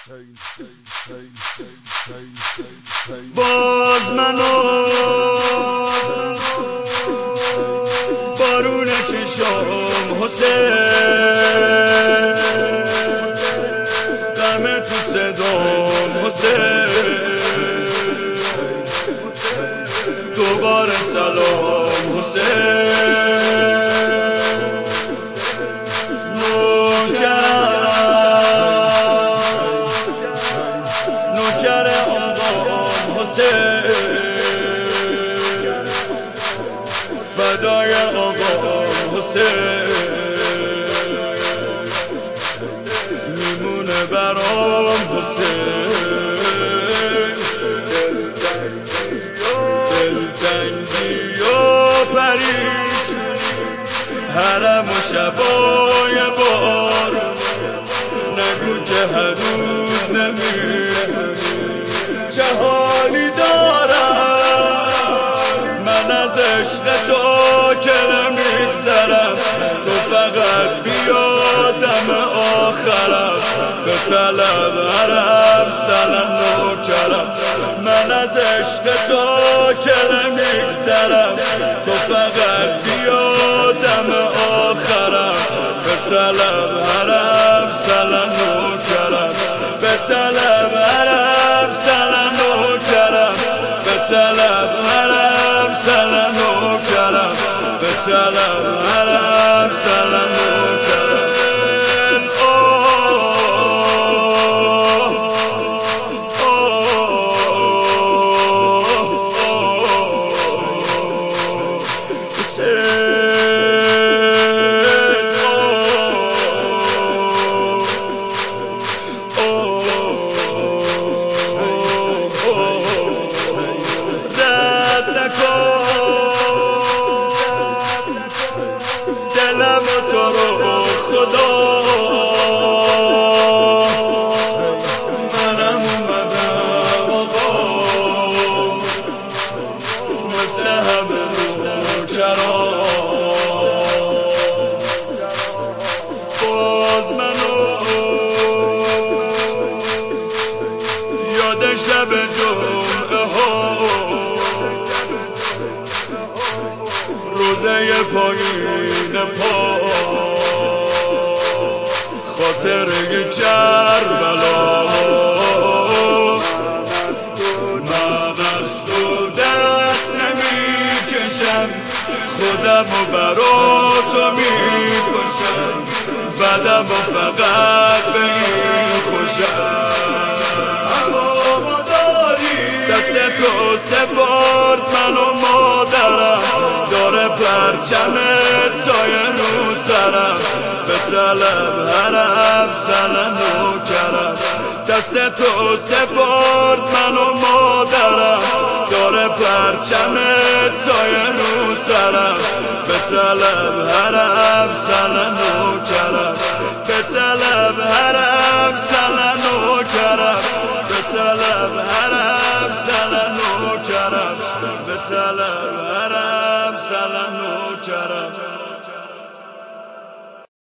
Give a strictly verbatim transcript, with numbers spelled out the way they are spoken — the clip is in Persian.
باز منو بارون چشم حسین، غم تو صدام حسین، دوباره سلام حسین. نوکر آقام حسین، فدای آقام حسین، میمونه برام حسین. دلتنگی و پریشونی، حرم و شبای بارون، نگو که هنوز نمیدونی چه حالی دارم. من از عشق تو که نمیگذرم، تو فقط بیا دم آخرم، به طلب حرم سلام نوکرم. من از عشق تو که نمیگذرم، تو فقط بیا دم آخرم، به طلب حرم سلام نوکرم، به طلب حرم سلام نوکرم، به طلب حرم سلام نوکرم، به طلب حرم سلام نوکرم. دلم تو رو خدا، منم اومدم آقا، مثل همه نوکران. باز منو یاد شب جمعه ها، روزه پایین پا، خاطره کربلا. من دست و دست نمی کشم، خودم و برا تو می کشم، بدم و فقط به این خوشم. اما داری دست تو سپارد من و مادرم، داره پرچمت سایه رو سرم، به طلب حرم سلام نوکرم. دست تو سپارد من و مادرم، داره پرچمت سایه رو سرم، به طلب حرم سلام نوکرم.